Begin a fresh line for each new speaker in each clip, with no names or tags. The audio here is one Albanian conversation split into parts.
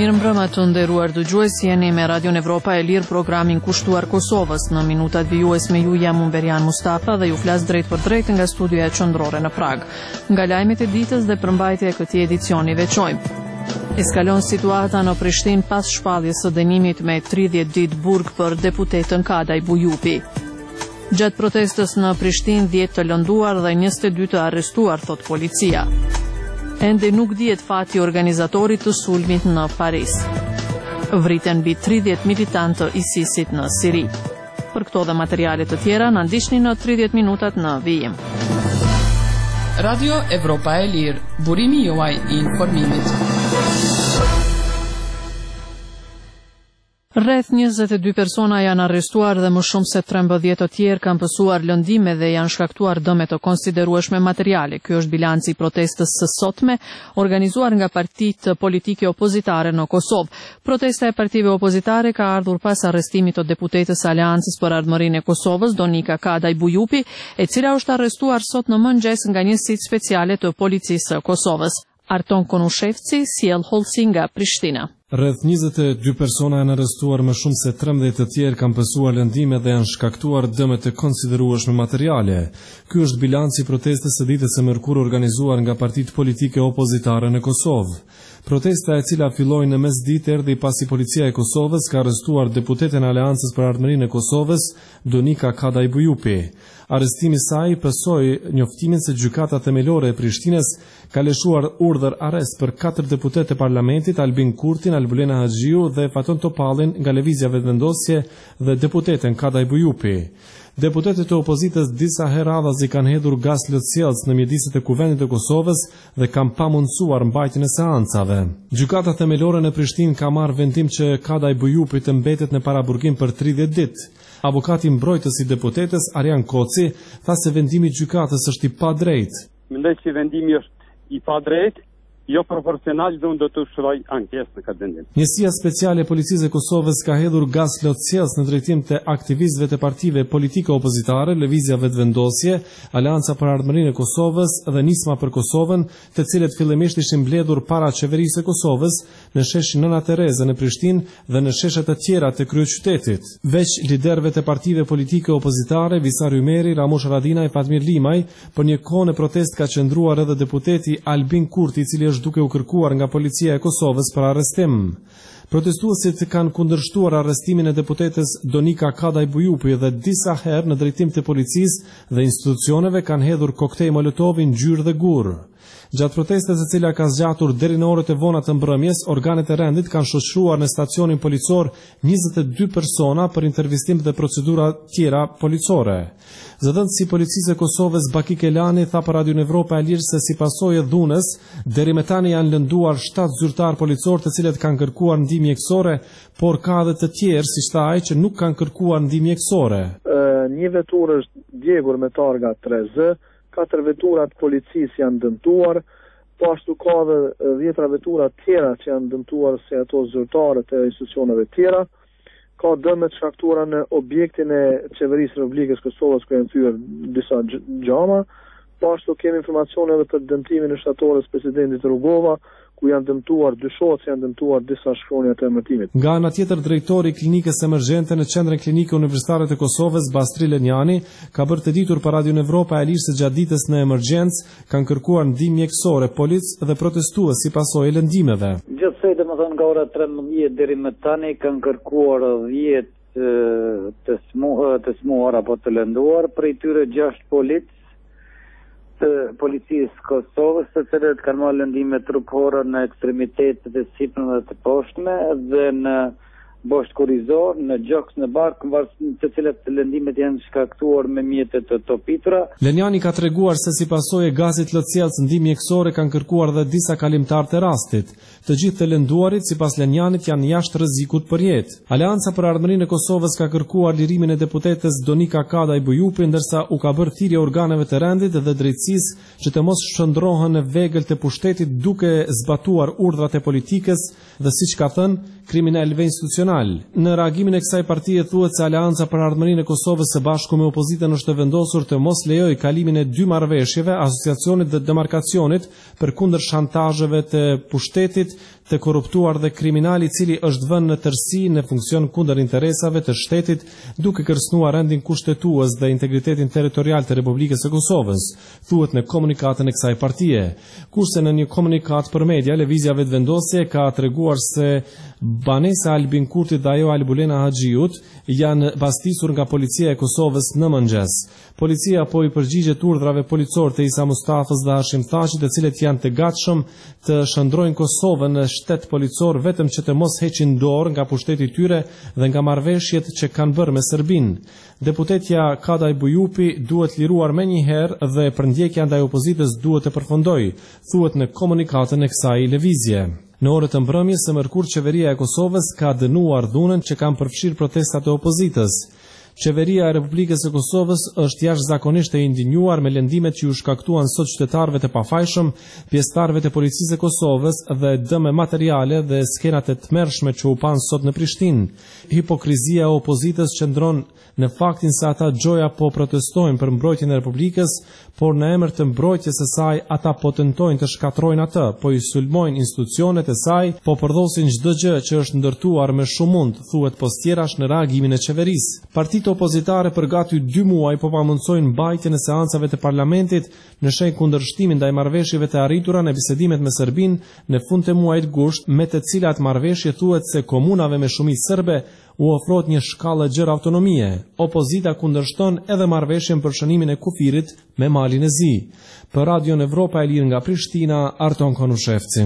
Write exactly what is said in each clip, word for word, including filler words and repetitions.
Mirëmbrëma të nderuar dëgjues, jeni me Radion Evropa e Lirë, programin kushtuar Kosovës. Në minutat vijues me ju jam Umberian Mustafa dhe ju flas drejt për drejt nga studioja qendrore në Prag. Nga lajmet e ditës dhe përmbajtja e këtij edicioni veçojmë. Eskalon situata në Prishtinë pas shpalljes së dënimit me tridhjetë ditë burg për deputetën Kadaj Bujupi. Gjatë protestës në Prishtinë, dhjetë të lënduar dhe njëzet e dy të arrestuar, thot policia. Ende nuk dihet fati i organizatorit të sulmit në Paris. Vriten mbi tridhjetë militantë të ISIS-it në Siri. Për këto dhe materiale të tjera na ndiqni në tridhjetë minutat në vijim.
Radio Evropa e Lirë, burimi juaj i informimit.
Rreth njëzet e dy persona janë arrestuar dhe më shumë se trembëdhjetë të tjerë kanë pësuar lëndime dhe janë shkaktuar dëme të konsiderueshme materiale. Ky është bilanci i protestës së sotme, organizuar nga partitë politike opozitare në Kosovë. Protesta e partive opozitare ka ardhur pas arrestimit të deputetës Aleancës për Ardhmërinë e Kosovës, Donika Kadaj Bujupi, e cila është arrestuar sot në mëngjes nga njësitë speciale të policisë së Kosovës. Arton Konushevci sjell hollësi nga Prishtina.
Rreth njëzet e dy persona janë arrestuar, më shumë se trembëdhjetë të tjerë kanë pësuar lëndime dhe janë shkaktuar dëme të konsiderueshme materiale. Ky është bilanci i protestës së ditës së mërkurë organizuar nga partitë politike opozitare në Kosovë. Protesta, e cila filloi në mesditë, erdhi pasi policia e Kosovës ka arrestuar deputeten e Aleancës për Ardhmërinë e Kosovës, Donika Kadaj Bujupi. Arrestimi i saj pësoi njoftimin se gjykata themelore e Prishtinës ka lëshuar urdhër arrest për katër deputetë e parlamentit, Albin Kurtin, Albulena Haxhiu dhe Faton Topallin nga Lëvizja Vetëvendosje dhe deputeten Kadaj Bujupi. Deputetët e opozitës disa herë radhazi kanë hedhur gaz lotësjellës në mjediset e kuvendit të Kosovës dhe kanë pamundsuar mbajtjen e seancave. Gjykata themelore në Prishtinë ka marrë vendim që Kadaj Bujupi të mbetet në paraburgim për tridhjetë ditë. Avokati mbrojtës i deputetës, Arjan Koci, tha se vendimi i gjykatës është i padrejtë.
Mendoj se vendimi është i padrejtë, jo proporcional, dhe unë do të ushtëroj ankesë në këtë vendim.
Njësia speciale e policisë e Kosovës ka hedhur gaz lotësjellës në drejtim të aktivistëve të partive politike opozitare, Lëvizja Vetëvendosje, Aleanca për Ardhmërinë e Kosovës dhe Nisma për Kosovën, të cilët fillimisht ishin mbledhur para qeverisë së Kosovës në sheshin Nëna Tereze në Prishtinë dhe në sheshe të tjera të kryeqytetit. Veç liderëve të partive politike opozitare, Visar Ymeri, Ramush Haradinaj, Fatmir Limaj, për një kohë në protest ka qëndruar edhe deputeti Albin Kurti, i cili është duke u kërkuar nga policia e Kosovës për arrestim. Protestuesit kanë kundërshtuar arrestimin e deputetës Donika Kadaj Bujupi dhe disa herë në drejtim të policisë dhe institucioneve kanë hedhur koktej molotovi, ngjyrë dhe gur. Gjatë protestës, e cila ka zgjatur deri në orët e vona të mbrëmjes, organet e rendit kanë shoqëruar në stacionin policor njëzet e dy persona për intervistim dhe procedura tjera policore. Zëdhënësi i policisë e Kosovës Baki Kelani tha për Radion Evropa e Lirë se si pasojë e dhunës, deri me tani janë lënduar shtatë zyrtar policor të cilët kanë kërkuar ndihmë mjekësore, por ka edhe të tjerë, siç tha ai, që nuk kanë kërkuar ndihmë mjekësore.
Një vetur është djegur me targa tre Z, katër veturat policisë janë dëmtuar, po ashtu ka dhe dhjetra vetura tjera që janë dëmtuar si ato zyrtarët e institucioneve tjera. Ka dëme të shkaktuara në objektin e qeverisë së Republikës Kosovës ku janë thyer disa xhama, po ashtu kemi informacione edhe për dëmtimin e shtatorës presidentit Rugova, ku janë dëmtuar dy shoqë, janë dëmtuar disa shkronja të emërtimit.
Nga ana tjetër, drejtori i klinikës emergjente në Qendrën Klinike Universitare të Kosovës, Bastri Lenjani, ka bërë të ditur për Radion Evropa e Lirë se gjatë ditës në emergjencë kanë kërkuar ndihmë mjekësore policë dhe protestues si pasojë e lëndimeve.
Gjithsej, domethënë nga ora trembëdhjetë deri më tani kanë kërkuar dhjetë të smuar të smuar apo të lënduar, prej tyre gjashtë policë të policisë Kosovës, të cilët kanë marrë lëndime trupore në ekstremitetet e sipërme dhe të poshtme dhe në boshtë kurrizor, në gjoks, në bark, të cilat lëndimet janë shkaktuar me mjete të topitura.
Lenjani ka treguar se si pasojë e gazit lotësjellës ndihmë mjekësore kanë kërkuar dhe disa kalimtar të rastit. Të gjithë të lënduarit, sipas Lenjanit, janë jashtë rrezikut për jetë. Aleanca për Ardhmërinë e Kosovës ka kërkuar lirimin e deputetës Donika Kadaj Bujupi, ndërsa u ka bërë thirrje organeve të rendit dhe drejtësisë që të mos shndrohen në vegël të pushtetit duke zbatuar urdhrat e politikës dhe siç ka thënë kriminalëve institucional. Në reagimin e kësaj partie thuhet se Aleanca për Ardhmërinë e Kosovës së bashku me opozitën është e vendosur të mos lejojë kalimin e dy marrëveshjeve, asociacionit dhe demarkacionit përkundër shantazheve të pushtetit të korruptuar dhe kriminal i cili është vënë në tërësi në funksion kundër interesave të shtetit, duke kërcënuar rendin kushtetues dhe integritetin territorial të Republikës së Kosovës, thuhet në komunikatën e kësaj partie. Kurse në një komunikat për media, lëvizja vetëvendosje ka treguar se banesa Albin Kurtit dhe ajo Albulena Haxhiut janë bastisur nga policia e Kosovës në mëngjes. Policia po i përgjigjet urdhrave policore të Isa Mustafës dhe Hashim Thaqit, të cilët janë të gatshëm të shndrojnë Kosovën në shtet policor vetëm që të mos heqin dorë nga pushteti i tyre dhe nga marrëveshjet që kanë bërë me Serbinë. Deputetja Kadaj Bujupi duhet liruar menjëherë dhe përndjekja ndaj opozitës duhet të përfundojë, thuhet në komunikatën e kësaj lëvizje. Në orët e mbrëmjes së mërkurë, qeveria e Kosovës ka dënuar dhunën që kanë përfshirë protestat e opozitës. Qeveria e Republikës së Kosovës është jashtëzakonisht e indinjuar me lëndimet që u shkaktuan sot qytetarëve të pafajshëm, pjesëtarëve të policisë së Kosovës dhe dëme materiale dhe skenat e tmerrshme që u pan sot në Prishtinë. Hipokrizia e opozitës qëndron në faktin se ata gjoja po protestojnë për mbrojtjen e Republikës, por në emër të mbrojtjes së saj ata po tentojnë të shkatrojnë atë, po i sulmojnë institucionet e saj, po përdhosin çdo gjë që është ndërtuar me shumë mund, thuhet postjerash në reagimin e qeverisë. Partitë opozitare për gati dy muaj po pamundsojnë mbajtjen e seancave të parlamentit në shenjë kundërshtimin ndaj marrëveshjeve të arritura në bisedimet me Serbinë në fund të muajit gusht, me të cilat marrëveshje thuhet se komunave me shumicë serbe u ofrohet një shkallë gjerë autonomie. Opozita kundërshton edhe marrëveshjen për shënimin e kufirit me Malin e Zi. Për Radion Evropa e Lirë nga Prishtina, Arton Konushevci.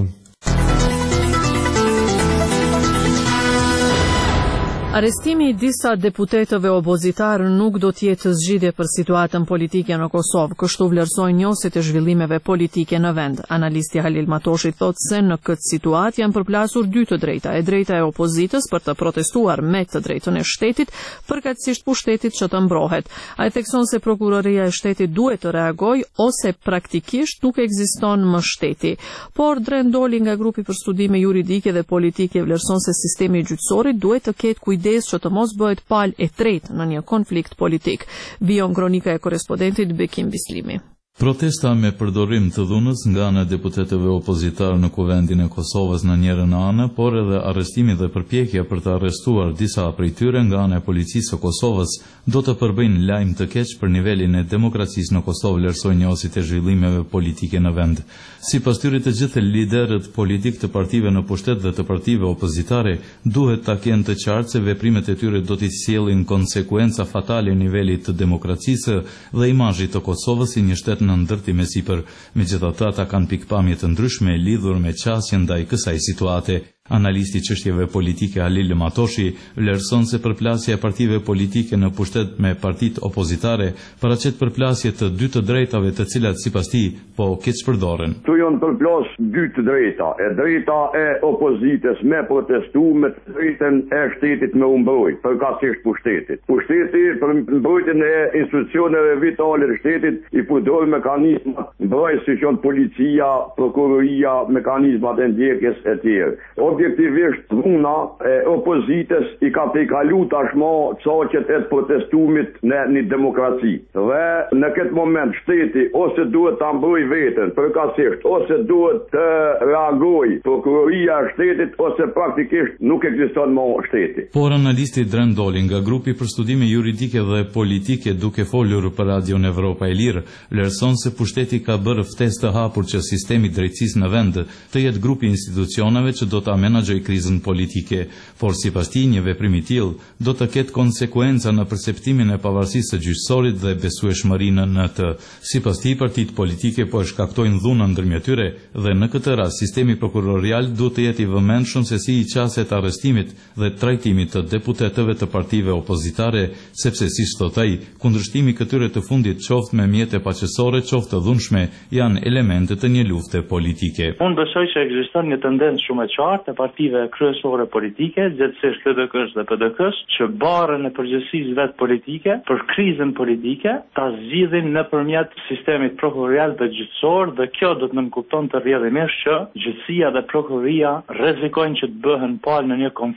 Arestimi i disa deputetëve opozitar nuk do të jetë zgjidhje për situatën politike në Kosovë, kështu vlerësojnë njësit e zhvillimeve politike në vend. Analisti Halil Matoshi thotë se në këtë situatë janë përplasur dy të drejta, e drejta e opozitës për të protestuar me të drejtën e shtetit, përkatësisht pushtetit që të mbrohet. Ai thekson se prokuroria e shtetit duhet të reagojë ose praktikisht nuk ekziston më shteti. Por Dren Doli nga grupi për studime juridike dhe politike vlerëson se sistemi gjyqësorit duhet të ketë kujdes që të mos bëhet palë e tretë në një konflikt politik. Vijon kronika e korrespondentit Bekim Bislimi.
Protesta me përdorim të dhunës nga ana e deputetëve opozitar në Kuvendin e Kosovës në njërin anë, por edhe arrestimi dhe përpjekja për të arrestuar disa prej tyre nga ana e policisë së Kosovës do të përbëjnë lajm të keq për nivelin e demokracisë në Kosovë, vlerësojnë njësit e zhvillimeve politike në vend. Sipas tyre, të gjithë liderët politik të partive në pushtet dhe të partive opozitare duhet ta kenë të qartë se veprimet e tyre do t'i sjellin konsekuenca fatale nivelit të demokracisë dhe imazhit të Kosovës si një shtet në ndërtim e sipër. Megjithatë, ata kanë pikpamje të ndryshme lidhur me qasjen ndaj kësaj situate. Analisti çështjeve politike Halil Matoshi vlerëson se përplasja e partive politike në pushtet me partitë opozitare paraqet përplasje të dy të drejtave të cilat sipas tij po keq përdoren.
Tu janë përplas dy të drejta, e drejta e opozitës me protestu me të drejtën e shtetit me u mbrojt, përkatësisht pushtetit. Pushteti për mbrojtjen e institucioneve vitale të shtetit i përdor mekanizma mbrojtëse si janë policia, prokuroria, mekanizmat e ndjekjes e tjerë. Objektivisht dhuna e opozitës i ka pejkalu tashmë çoqet e protestumit në një demokraci. Dhe në këtë moment shteti ose duhet ta mbrojë veten përkatësisht, ose duhet të reagojë prokuroria e shtetit, ose praktikisht nuk ekziston më shteti.
Por analisti Dren Doli nga grupi për studime juridike dhe politike, duke folur për Radion Evropa e Lirë, vlerëson se pushteti ka bërë ftesë të hapur që sistemi i drejtësisë në vend të jetë grupi institucioneve që do ta menaxhoj krizën politike, por sipas tij një veprim i tillë do të ketë konsekuenca në perceptimin e pavarësisë së gjyqësorit dhe besueshmërinë në të. Sipas tij, partitë politike po e shkaktojnë dhunën ndërmjet tyre dhe në këtë rast sistemi prokurorial duhet të jetë i vëmendshëm se si i qaset arrestimit dhe trajtimit të deputetëve të partive opozitare, sepse siç thot ai, kundërshtimi këtyre të fundit qoftë me mjete paqësore, qoftë të dhunshme, janë elemente të një lufte politike.
Unë besoj se ekziston një tendencë shumë e qartë e partive kryesore politike, gjithsesi L D K-s dhe P D K-s, që barën e përgjegjësisë vet politike për krizën politike ta zgjidhin nëpërmjet sistemit prokurorial dhe gjyqësor, dhe kjo do të nënkupton të rrjedhimisht që gjyqësia dhe prokuroria rrezikojnë që të bëhen palë në një konflikt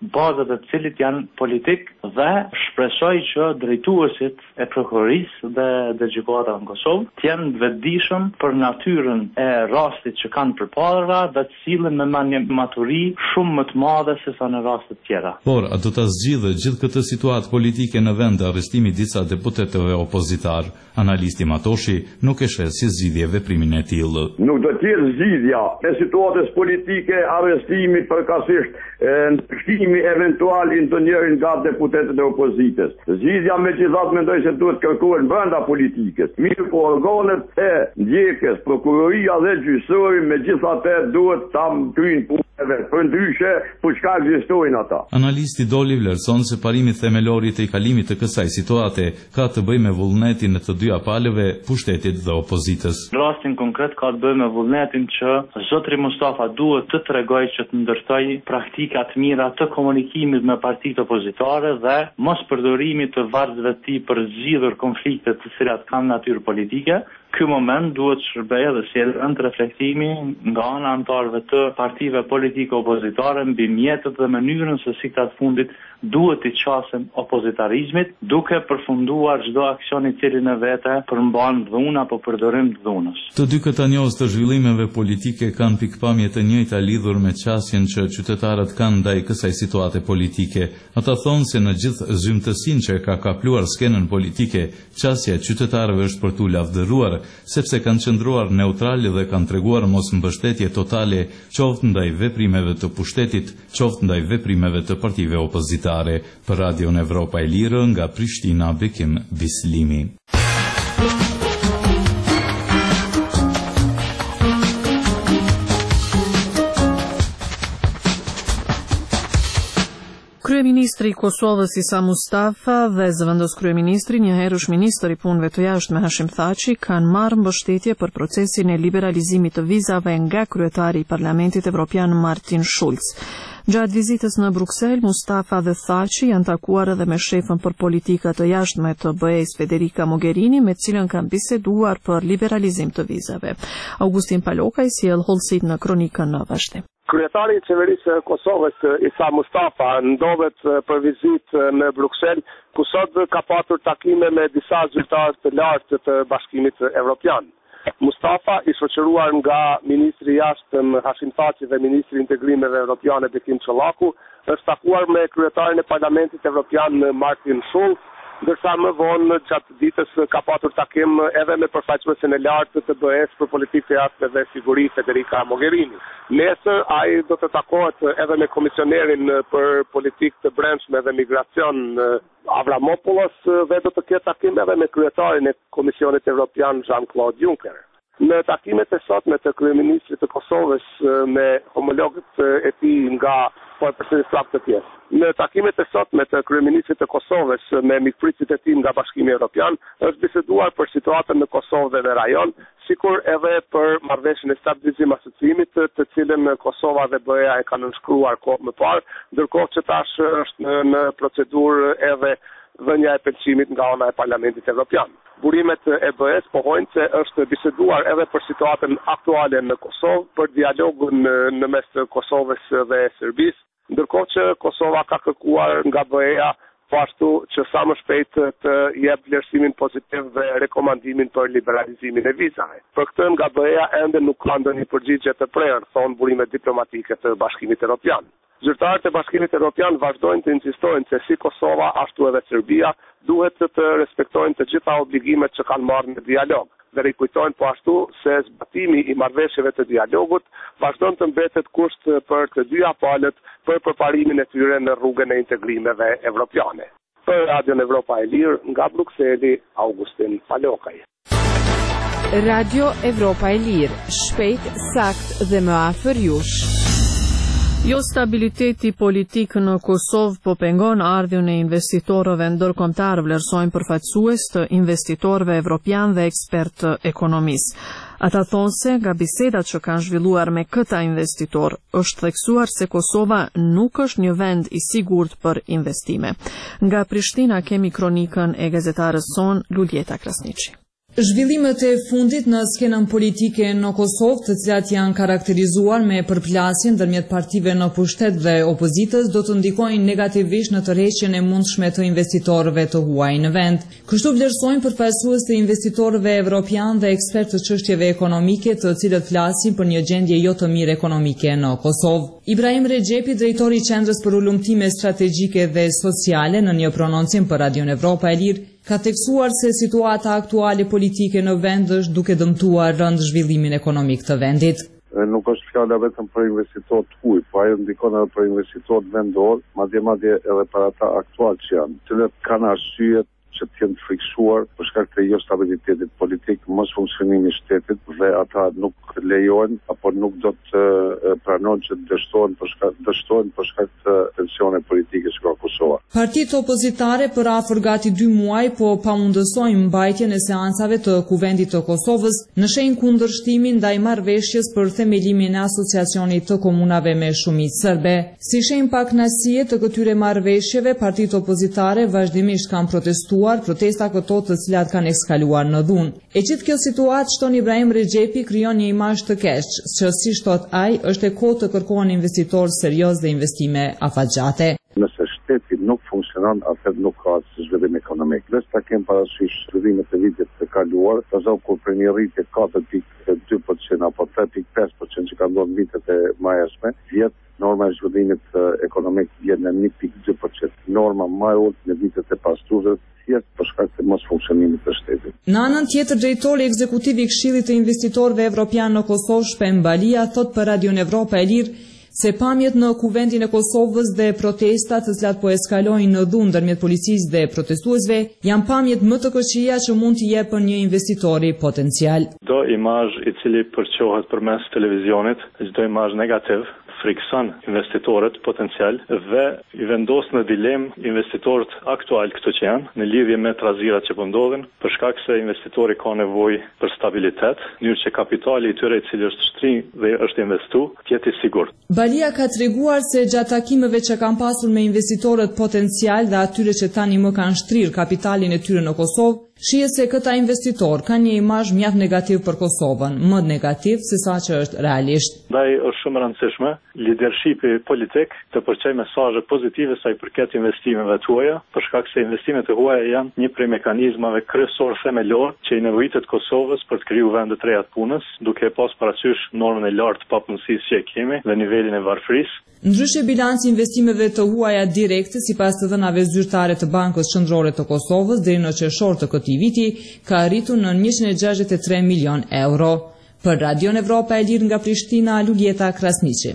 bazat e cilit janë politik dhe shpresoj që drejtuesit e prokurorisë dhe dhe gjykata në Kosovë të jenë të vetëdijshëm për natyrën e rastit që kanë përpara dhe të sillen me maturi shumë më të madhe se sa në raste të tjera.
Por, a do ta zgjidhë gjithë këtë situatë politike në vend të arrestimit disa deputetëve opozitar? Analisti Matoshi nuk e sheh si zgjidhje veprimin e tillë.
Nuk do të jetë zgjidhja e situatës politike arrestimi përkatësisht ndryshimi eventual i ndonjërin nga deputetët e opozitës. Zgjidhja megjithatë mendoj se duhet kërkohet brenda politikës. Mirë po organet e ndjekjes, prokuroria dhe gjyqësori megjithatë duhet ta kryejnë punëve. Përndryshe, për çka ekzistojnë ata?
Analisti Doli vlerëson se parimi themelor i tejkalimit të kësaj situate ka të bëjë me vullnetin e të dyja palëve, pushtetit dhe opozitës.
Rastin konkret ka të bëjë me vullnetin që zotri Mustafa duhet të tregojë që të ndërtojë praktika të mira të komunikimit me partitë opozitare dhe mos përdorimit të vargëve të tij për zgjidhur konflikte të cilat kanë natyrë politike. Ky moment duhet shërbejë dhe si element reflektimi nga ana anëtarëve të partive politike opozitare mbi mjetët dhe mënyrën se si këta të fundit duhet i qasen opozitarizmit, duke përfunduar çdo aksion i cili në vete përmban dhunë apo përdorim të dhunës.
Të dy këta njohës të zhvillimeve politike kanë pikpamje të njëjta lidhur me qasjen që qytetarët kanë ndaj kësaj situate politike. Ata thonë se në gjithë zymtësinë që ka kapluar skenën politike, qasja e qytetarëve është për tu lavdëruar, sepse kanë qëndruar neutrale dhe kanë treguar mos mbështetje totale qoftë ndaj veprimeve të pushtetit, qoftë ndaj veprimeve të partive opozitare. Për Radion Evropa e Lirë nga Prishtina, Bekim Bislimi.
Kryeministri i Kosovës Isa Mustafa dhe zëvendës kryeministri, njëherësh ministër i punëve të jashtme Hashim Thaçi, kanë marrë mbështetje për procesin e liberalizimit të vizave nga kryetari i Parlamentit Evropian Martin Schulz. Gjatë vizitës në Bruksel, Mustafa dhe Thaçi janë takuar edhe me shefën për politika të jashtme të B E-s Federica Mogherini, me cilën kanë biseduar për liberalizim të vizave. Augustin Palokaj sjell hollësit në kronikën në vazhdim.
Kryetari i qeverisë së Kosovës, Isa Mustafa, ndodhet për vizitë në Bruksel, ku sot ka patur takime me disa zyrtarë të lartë të Bashkimit Evropian. Mustafa, i shoqëruar nga ministri i jashtëm Hashim Thaçi dhe ministri i integrimeve evropiane Bekim Çollaku, është takuar me kryetarin e Parlamentit Evropian Martin Schulz, ndërsa më vonë gjatë ditës ka patur takim edhe me përfaqësuesen e lartë të B E-s për politikë të jashtme dhe siguri Federica Mogherini. Nesër ai do të takohet edhe me komisionerin për politikë të brendshme dhe migracion Avramopoulos dhe do të ketë takim edhe me kryetarin e Komisionit Evropian Jean-Claude Juncker. Në takimet e sotme të kryeministrit të Kosovës me homologët e tij nga po e përsëris prapë të pjesë. Në takimet e sotme të kryeministrit të Kosovës me mikpritësit e tij nga Bashkimi Evropian është biseduar për situatën në Kosovë dhe në rajon, sikur edhe për marrëveshjen e stabilizim asociimit, të cilën Kosova dhe B E-a e kanë nënshkruar kohë më parë, ndërkohë që tash është në, në procedurë edhe dhënia e pëlqimit nga ana e Parlamentit Evropian. Burimet e B E-s pohojnë se është biseduar edhe për situatën aktuale në Kosovë, për dialogun në mes të Kosovës dhe Serbisë, ndërkohë që Kosova ka kërkuar nga B E-a po ashtu që sa më shpejt të jep vlerësimin pozitiv dhe rekomandimin për liberalizimin e vizave. Për këtë nga B E-a ende nuk ka ndonjë përgjigje të prerë, thonë burimet diplomatike të Bashkimit Evropian. Zyrtarët e Bashkimit Evropian vazhdojnë të insistojnë se si Kosova ashtu edhe Serbia duhet të respektojnë të gjitha obligimet që kanë marrë në dialog dhe rikujtojnë po ashtu se zbatimi i marrëveshjeve të dialogut vazhdon të mbetet kusht për të dyja palët për përparimin e tyre në rrugën e integrimeve evropiane. Për Radion Evropa e Lirë, nga Brukseli, Augustin Palokaj.
Radio Evropa e Lirë, shpejt, sakt dhe më afër jush.
Jo stabiliteti politik në Kosovë po pengon ardhjën e investitorëve ndërkombëtar, vlerësojnë përfaqësues të investitorëve evropian dhe ekspert ekonomisë. Ata thonë se nga bisedat që kanë zhvilluar me këta investitor, është theksuar se Kosova nuk është një vend i sigurt për investime. Nga Prishtina kemi kronikën e gazetarës son Luljeta Krasniqi.
Zhvillimet e fundit në skenën politike në Kosovë, të cilat janë karakterizuar me përplasjen ndërmjet partive në pushtet dhe opozitës, do të ndikojnë negativisht në tërheqjen e mundshme të investitorëve të huaj në vend. Kështu vlerësojnë përfaqësues të investitorëve evropian dhe ekspertë të çështjeve ekonomike, të cilët flasin për një gjendje jo të mirë ekonomike në Kosovë. Ibrahim Rexhepi, drejtori i Qendrës për Ulëmtime Strategjike dhe Sociale, në një prononcim për Radion Evropa e Lirë, ka teksuar se situata aktuale politike në vend është duke dëmtuar rënd zhvillimin ekonomik të vendit.
Nuk është fjala vetëm për investitorët huaj, po ajo ndikon edhe për investitorët vendor, madje madje edhe për ata aktual që janë, të cilët kanë arsye që të jenë të friksuar për shkak të jo stabilitetit politik, mos funksionimit shtetit, dhe ata nuk lejohen apo nuk do të pranojnë që dështohen për shkak dështohen për shkak të tensioneve politike që ka Kosova.
Partitë opozitare për afër gati dy muaj po pamundësojnë mbajtjen e seancave të Kuvendit të Kosovës në shenjë kundërshtimin ndaj marrëveshjes për themelimin e asociacionit të komunave me shumicë serbe. Si shenjë pakënaqësie të këtyre marrëveshjeve, partitë opozitare vazhdimisht kanë protestuar, protesta këto të cilat kanë eskaluar në dhunë. E gjithë kjo situatë, shton Ibrahim Rexhepi, krijon një imazh të keq, që si shtot ai, është e kohë të kërkohen investitorë serioz dhe investime afatgjate.
Nëse shteti nuk funksionon, atëherë nuk ka zhvillim ekonomik. Le ta kem parasysh zhvillimet e vitit të kaluar, pastaj kur për një rritje katër pikë dy përqind apo tre pikë pesë përqind që ka ndodhur vitet e mëhershme, vjet norma e zhvillimit ekonomik vjen në një pikë dy përqind. Norma më e ulët në vitet e pastruar thjesht për shkak të mos funksionimit të shtetit.
Në anën tjetër, drejtori ekzekutiv i Këshillit të Investitorëve Evropian në Kosovë, Shpem Balia, thot për Radion Evropa e Lirë se pamjet në Kuvendin e Kosovës dhe protestat të cilat po eskalojnë në dhunë ndërmjet policisë dhe protestuesve janë pamjet më të këqija që mund t'i jepën një investitori potencial.
Çdo imazh i cili përçohet përmes televizionit, çdo imazh negativ frikson investitorët potencial dhe i vendos në dilemë investitorët aktual këto që janë në lidhje me trazirat që po ndodhin, për shkak se investitori ka nevojë për stabilitet, në mënyrë që kapitali i tyre i cili është shtri dhe është investu, të jetë i sigurt.
Balia ka treguar se gjatë takimeve që kanë pasur me investitorët potencial dhe atyre që tani më kanë shtrirë kapitalin e tyre në Kosovë, shihet se këta investitor kanë një imazh mjaft negativ për Kosovën, më negativ se sa që është realisht.
Ndaj është shumë e rëndësishme lidershipi politik të përçojë mesazhe pozitive sa i përket investimeve të huaja, për shkak se investimet e huaja janë një prej mekanizmave kryesor themelor që i nevojitet Kosovës për të krijuar vende të reja të punës, duke pas parasysh normën e lartë të papunësisë që e kemi dhe nivelin e varfërisë.
Ndryshe, bilanci investimeve të huaja direkte sipas të dhënave zyrtare të Bankës Qendrore të Kosovës deri në qershor të këtij viti ka arritur në njëqind e gjashtëdhjetë e tre milion euro. Për Radion Evropa e Lirë nga Prishtina, Luljeta Krasniqi.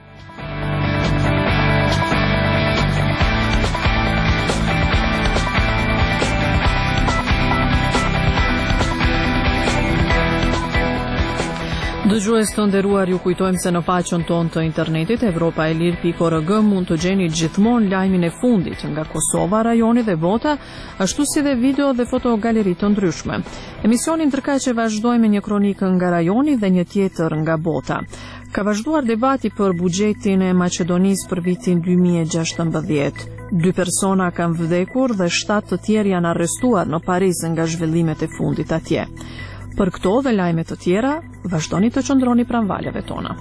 Dëgjues të nderuar, ju kujtojmë se në faqen tonë të internetit evropa e lirë pikë org mund të gjeni gjithmonë lajmin e fundit nga Kosova, rajoni dhe bota, ashtu si dhe video dhe fotogaleri të ndryshme. Emisionin ndërkaq vazhdojmë me një kronikë nga rajoni dhe një tjetër nga bota. Ka vazhduar debati për buxhetin e Maqedonisë për vitin dy mijë e gjashtëmbëdhjetë. Dy persona kanë vdekur dhe shtatë të tjerë janë arrestuar në Paris nga zhvillimet e fundit atje. Për këto dhe lajme të tjera, vazhdoni të qëndroni pranë valeve tona.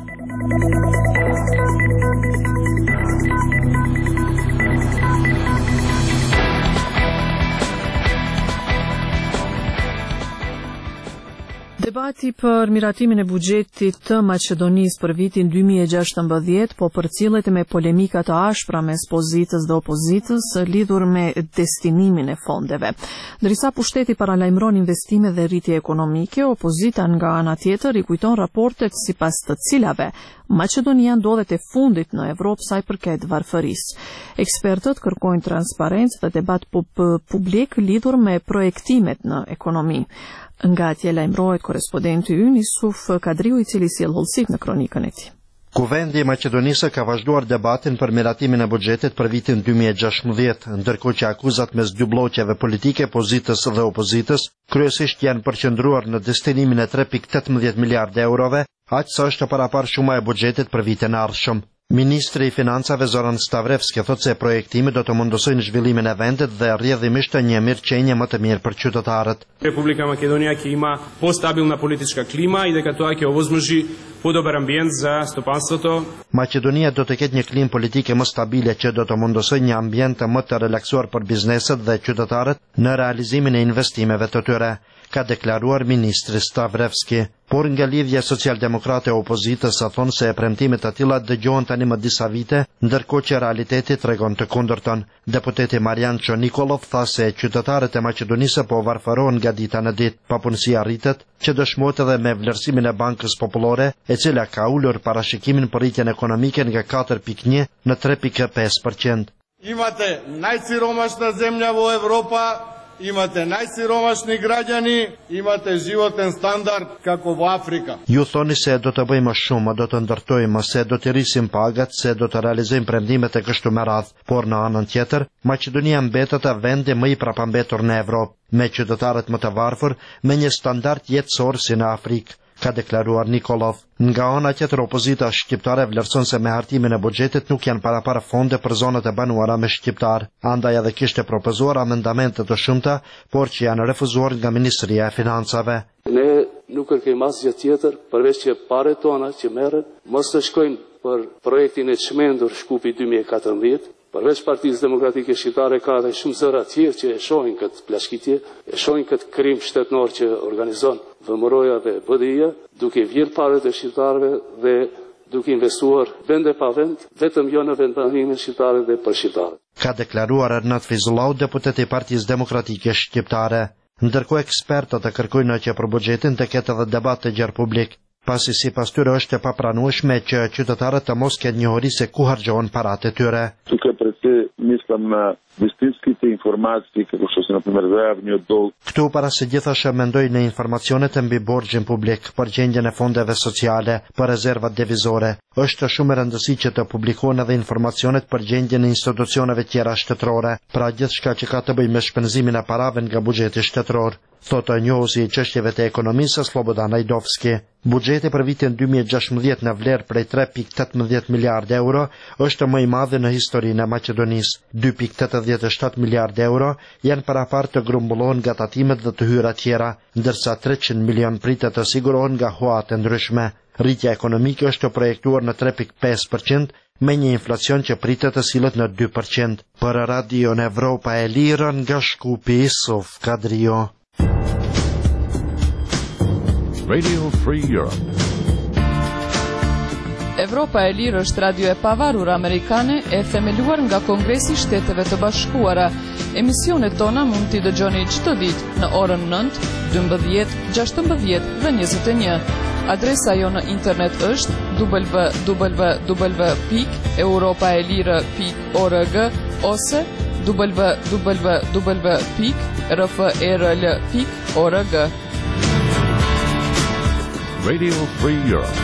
Debati për miratimin e buxhetit të Maqedonisë për vitin dy mijë e gjashtëmbëdhjetë po përcjellet me polemika të ashpra mes pozitës dhe opozitës lidhur me destinimin e fondeve. Ndërsa pushteti paralajmëron investime dhe rritje ekonomike, opozita nga ana tjetër i kujton raportet sipas të cilave Maqedonia ndodhet e fundit në Evropë sa i përket varfërisë. Ekspertët kërkojnë transparencë dhe debat publik lidhur me projektimet në ekonomi. Nga atje lajmërohet korespondenti ynë Isuf Kadriu, i cili sjell hollësik në kronikën e tij.
Kuvendi i Maqedonisë ka vazhduar debatin për miratimin e buxhetit për vitin dy mijë e gjashtëmbëdhjetë, ndërkohë që akuzat mes dy bllokeve politike, pozitës dhe opozitës, kryesisht janë përqendruar në destinimin e tre pikë tetëmbëdhjetë miliardë eurove, aq sa është e paraparshme e buxhetit për vitin e ardhshëm. Ministri i Financave Zoran Stavrevski thotë se projektimi do të mundësojnë zhvillimin e vendit dhe rrjedhimisht një mirëqenie më të mirë për qytetarët.
Republika Македонија ќе има постабилна политичка клима и дека тоа ќе овозможи подобар амбиент за стопанството.
Maqedonia do të ketë një klimë politike më stabile që do të mundësojë një ambient më të relaksuar për bizneset dhe qytetarët në realizimin e investimeve të tyre, ka deklaruar ministri Stavrevski. Por nga lidhja socialdemokrate e opozitës sa thonë se premtimet të tilla dëgjohen tani më disa vite, ndërkohë që realiteti tregon të kundërtën. Deputeti Marian Çonikolov tha se qytetarët e Maqedonisë po varfërohen nga dita në ditë. Papunësia rritet, që dëshmohet edhe me vlerësimin e Bankës Popullore, e cila ka ulur parashikimin për rritjen ekonomike nga katër pikë një në tre pikë pesë përqind.
Imate najsiromašna zemlja vo Evropa, imate najsiromašni građani, imate životен standard kako v Afrika.
Ju thoni se do të bëjmë shumë, do të ndërtojmë, se do të rrisim pagat, se do të realizojmë prendimet e kështu me radhë, por në anën tjetër, Maqedonia mbetet e vendi më i prapambetur në Evropë, me qytetarët më të varfër, me një standard jetësor si në Afrikë, ka deklaruar Nikolov. Nga ana tjetër, opozita shqiptare vlerëson se me hartimin e buxhetit nuk janë parapara fonde për zonat e banuara me shqiptar. Andaj edhe kishte propozuar amendamente të shumta, por që janë refuzuar nga Ministria e Financave.
Ne nuk kërkojmë asgjë tjetër përveç që paret tona që merren mos të shkojnë për projektin e çmendur Shkupi dy mijë e katërmbëdhjetë. Përveç Partisë Demokratike Shqiptare ka dhe shumë zëra tjerë që e shohin këtë plashkitje, e shohin këtë krim shtetënor që organizon V M R O-ja dhe B D I-ja, duke vjedhur parat e shqiptarëve dhe duke investuar vend e pa vend, vetëm jo në vendbanimin shqiptare dhe për shqiptarët.
Ka deklaruar Ernat Fizullau, deputeti i Partisë Demokratike Shqiptare. Ndërkohë ekspertët e kërkojnë që për buxhetin të ketë edhe debat të gjerë publik, pasi sipas tyre është e papranueshme që qytetarët të mos kenë njohuri se ku harxhohen paratë e tyre.
Тука преди мислам на вистинските информации, како што се например зајавниот долг.
Këtu para së gjithashë mendoj në informacionet e mbi borxhin publik, për gjendjen e fondeve sociale, për rezervat devizore. Është shumë e rëndësishme që të publikohen edhe informacionet për gjendjen e institucioneve tjera shtetërore, pra gjithçka që ka të bëjë me shpenzimin e parave nga buxheti shtetëror, thotë njohuesi i çështjeve të ekonomisë Slobodan Ajdovski. Buxheti për vitin dy mijë e gjashtëmbëdhjetë në vlerë prej tre pikë tetëmbëdhjetë miliardë euro është më i madh në historinë e Maqedonisë. dy pikë tetëdhjetë e shtatë miliardë euro janë parafart të grumbullohen nga tatimet dhe të hyra tjera, ndërsa treqind milion pritet të sigurohen nga huat e ndryshme. Rritja ekonomike është projektuar në tre pikë pesë përqind, me një inflacion që pritet të sillet në dy përqind. Për Radio Evropa e Lirë nga Shkupi, Isuf Kadrio.
Radio Free Europe.
Evropa e Lirë është radio e pavarur amerikane e themeluar nga Kongresi i Shteteve të Bashkuara. Emisionet tona mund t'i dëgjoni çdo ditë në orën nëntë, dymbëdhjetë, gjashtëmbëdhjetë dhe njëzet e një. Adresa jo në internet është w w w pikë europaelire pikë org ose w w w pikë r f e r l pikë org.
Radio Free Europe.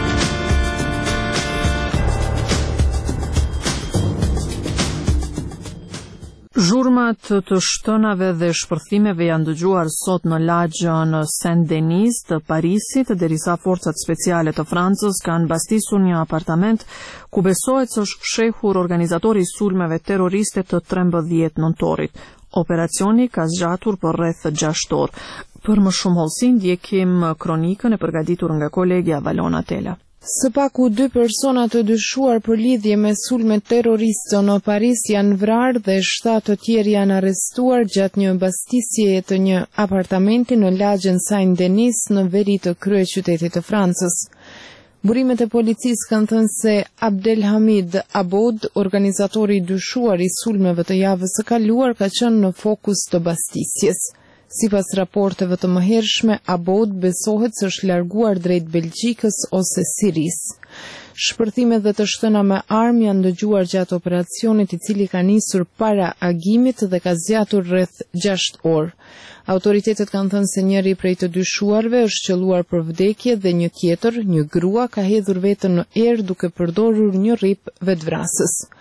Zhurmat të shtënave dhe shpërthimeve janë dëgjuar sot në lagjën Saint-Denis të Parisit, derisa forcat speciale të Francës kanë bastisur një apartament ku besohet se është fshehur organizatori i sulmeve terroriste të trembëdhjetë nëntorit. Operacioni ka zgjatur për rreth gjashtë orë. Për më shumë hollësi ndjekim kronikën e përgatitur nga kolegja Valona Tela.
Së paku dy persona të dyshuar për lidhje me sulme terroriste në Paris janë vrarë dhe shtatë të tjerë janë arrestuar gjatë një bastisjeje të një apartamenti në lagjen Saint-Denis në veri të kryeqytetit të Francës. Burimet e policisë kanë thënë se Abdelhamid Aboud, organizatori i dyshuar i sulmeve të javës së kaluar, ka qenë në fokus të bastisjes. Sipas raporteve të mëhershme, Aboud besohet se është larguar drejt Belgjikës ose Sirisë. Shpërthimet dhe të shtëna me armë janë dëgjuar gjatë operacionit i cili ka nisur para agimit dhe ka zgjatur rreth gjashtë orë. Autoritetet kanë thënë se njëri prej të dyshuarve është qelluar për vdekje dhe një tjetër, një grua, ka hedhur veten në erë duke përdorur një rrip vetvrasës.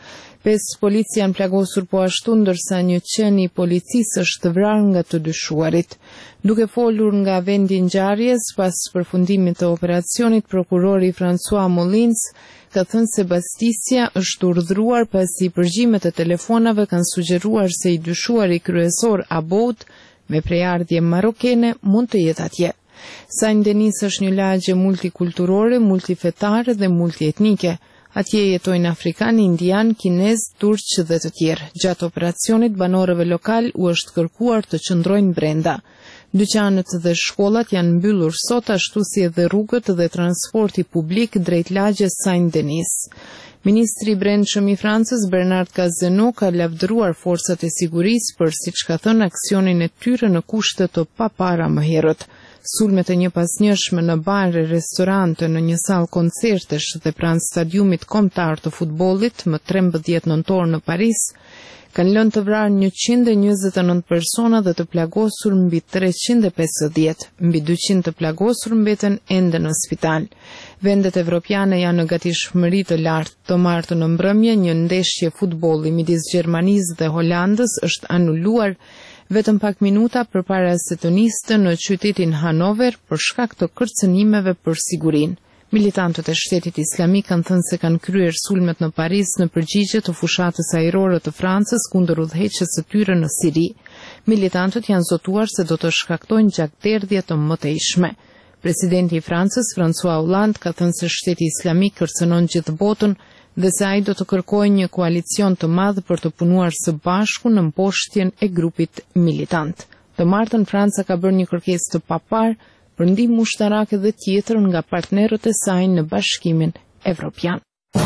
Pesë polici janë plagosur po ashtu, ndërsa një qen i policisë është vrarë nga të dyshuarit. Duke folur nga vendi i ngjarjes pas përfundimit të operacionit, prokurori François Molins ka thënë se bastisia është urdhëruar pasi përgjimet e telefonave kanë sugjeruar se i dyshuari kryesor Aboud me prejardhje marokene mund të jetë atje. Saint Denis është një lagje multikulturore, multifetare dhe multietnike. Atje jetojnë afrikanë, indian, kinez, turq dhe të tjerë. Gjatë operacionit, banorëve lokal u është kërkuar të qëndrojnë brenda. Dyqanet dhe shkollat janë mbyllur sot, ashtu si edhe rrugët dhe transporti publik drejt lagjes Saint Denis. Ministri i Brendshëm i Francës, Bernard Cazeneuve, ka lavdëruar forcat e sigurisë për, siç ka thënë, aksionin e tyre në kushte të papara më herët. Sulmet e një pasnjëshme në bare, restorante, në një sallë koncertesh dhe pranë stadiumit kombëtar të futbollit më trembëdhjetë nëntor në Paris kanë lënë të vrarë njëqind e njëzet e nëntë persona dhe të plagosur mbi treqind e pesëdhjetë. Mbi dyqind të plagosur mbeten ende në spital. Vendet evropiane janë në gatishmëri të lartë. Të martën në mbrëmje, një ndeshje futbolli midis Gjermanisë dhe Holandës është anuluar vetëm pak minuta përpara se të niste në qytetin Hanover për shkak të kërcënimeve për sigurinë. Militantët e Shtetit Islamik kanë thënë se kanë kryer sulmet në Paris në përgjigje të fushatës ajrore të Francës kundër udhëheqjes së tyre në Siri. Militantët janë zotuar se do të shkaktojnë gjakderdhje të mëtejshme. Presidenti i Francës, François Hollande, ka thënë se Shteti Islamik kërcënon gjithë botën dhe se ai do të kërkojë një koalicion të madh për të punuar së bashku në mposhtjen e grupit militant. Të martën Franca ka bërë një kërkesë të papar për ndihmë ushtarake dhe tjetër nga partnerët e saj në Bashkimin Evropian.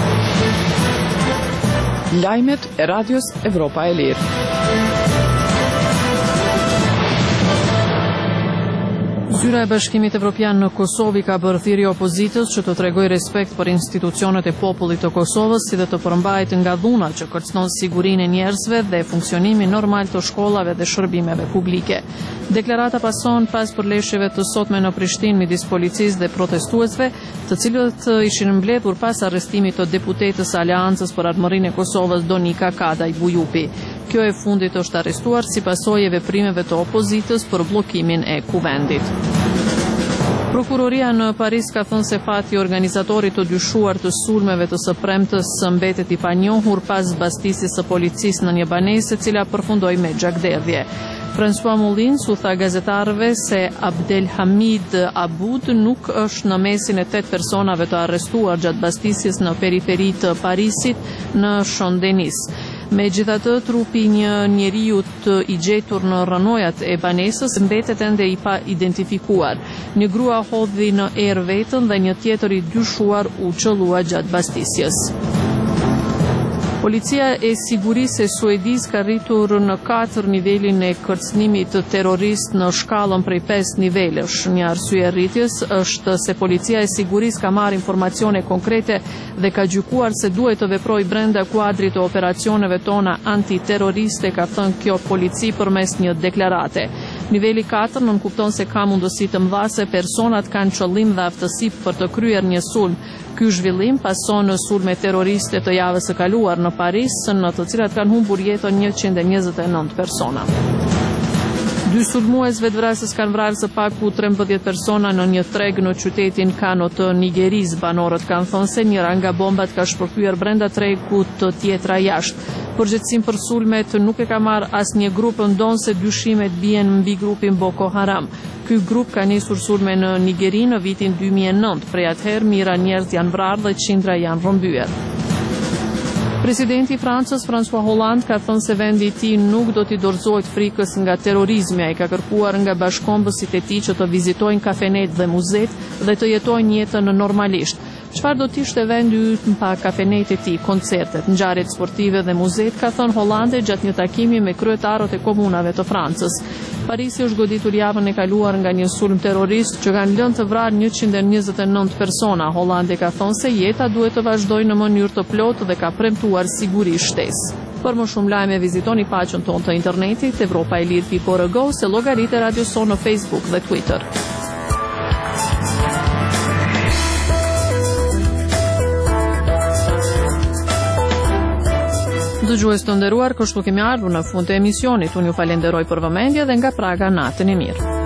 Lajmet e Radios Evropa e Lirë.
Zyra e Bashkimit Evropian në Kosovë ka bërë thirrje opozitës që të tregojë respekt për institucionet e popullit të Kosovës, si dhe të përmbajtë nga dhuna që kërcënon sigurinë e njerëzve dhe funksionimin normal të shkollave dhe shërbimeve publike. Deklarata pason pas përleshjeve të sotme në Prishtinë midis policisë dhe protestuesve, të cilët ishin mbledhur pas arrestimit të deputetës Aleancës për Ardhmërinë e Kosovës Donika Kadaj Bujupi. Kjo e fundit është arrestuar si pasojë e veprimeve të opozitës për bllokimin e kuvendit. Prokuroria në Paris ka thënë se fati i organizatorit të dyshuar të sulmeve të së premtës mbetet i panjohur pas bastisjes së policisë në një banesë e cila përfundoi me gjakderdhje. François Molins u tha gazetarëve se Abdelhamid Aboud nuk është në mesin e tetë personave të arrestuar gjatë bastisjes në periferi të Parisit në Champs-Élysées. Megjithatë, trupi një njeriu të i gjetur në rrënojat e banesës mbetet ende i pa identifikuar. Një grua hodhi në erë vetën dhe një tjetër i dyshuar u qëllua gjatë bastisjes. Policia e sigurisë e Suedis ka rritur në katër nivelin e kërcënimit terrorist në shkallën prej pesë nivelesh. Një arsye e rritjes është se policia e sigurisë ka marrë informacione konkrete dhe ka gjykuar se duhet të veprojë brenda kuadrit të operacioneve tona antiterroriste, ka thënë kjo polici përmes një deklarate. Niveli katër nënkupton se ka mundësi të mëdha se personat kanë qëllim dhe aftësi për të kryer një sulm. Ky zhvillim pason në sulme terroriste të javës së kaluar në Paris, në të cilat kanë humbur jetën njëqind e njëzet e nëntë persona. Dy sulmuesve të vrasës kanë vrarë së paku trembëdhjetë persona në një treg në qytetin Kano të Nigerisë. Banorët kanë thënë se njëra nga bombat ka shpërthyer brenda tregut, të tjetra jashtë. Përgjegjësinë për sulmet nuk e ka marrë asnjë grup, ndonse dyshimet bien mbi grupin Boko Haram. Ky grup ka nisur sulme në Nigeri në vitin dy mijë e nëntë. Prej atëherë mijëra njerëz janë vrarë dhe qindra janë rrëmbyer. Presidenti i Francës, François Hollande, ka thënë se vendi i tij nuk do t'i dorëzohet frikës nga terrorizmi. Ai ka kërkuar nga bashkëkombësit e tij që të vizitojnë kafenet dhe muzet dhe të jetojnë jetën normalisht. Çfarë do të ishte vendi yt pa kafenet e tij, koncertet, ngjarjet sportive dhe muzet, ka thënë Hollande gjatë një takimi me kryetarët e komunave të Francës. Parisi është goditur javën e kaluar nga një sulm terrorist që kanë lënë të vrarë njëqind e njëzet e nëntë persona. Hollande ka thënë se jeta duhet të vazhdojë në mënyrë të plotë dhe ka premtuar siguri shtesë. Për më shumë lajme vizitoni faqen tonë të internetit evropa e lirë punët org ose llogaritë e Radio Son në Facebook dhe Twitter. Dëgjues të nderuar, kështu kemi ardhur në fund të emisionit. Unë ju falenderoj për vëmendje dhe nga Praga natën e mirë.